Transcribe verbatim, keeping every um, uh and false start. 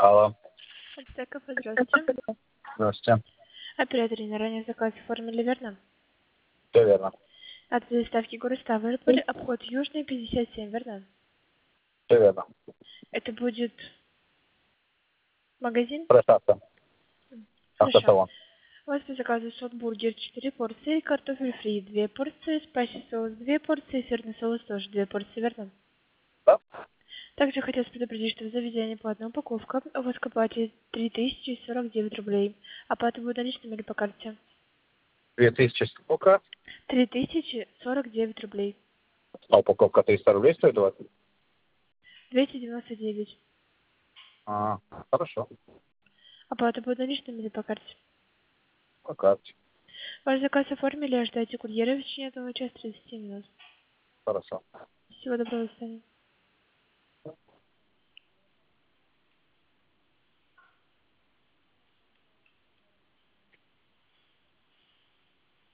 Алло. Аптека, здравствуйте. Здравствуйте. Оператор на ранее заказ оформили, верно? Все верно. От доставки город Ставрополь, обход Южный, пятьдесят семь, верно? Все верно. Это будет магазин? Красавца. Хорошо. Автосалон. У вас по заказу сот-бургер четыре порции, картофель фри две порции, спайси соус две порции, сырный соус тоже две порции, верно? Да? Также хотелось предупредить, что в заведении платная упаковка, у вас к оплате три тысячи сорок девять рублей. Оплата будет наличными или по карте? Две тысячи сколько? три тысячи сорок девять рублей. А упаковка триста рублей стоит у вас? двести девяносто девять. А, хорошо. Оплата будет наличными или по карте? По карте. Ваш заказ оформили, ожидайте курьера в течение одного часа тридцати минут. Хорошо. Всего доброго, до свидания.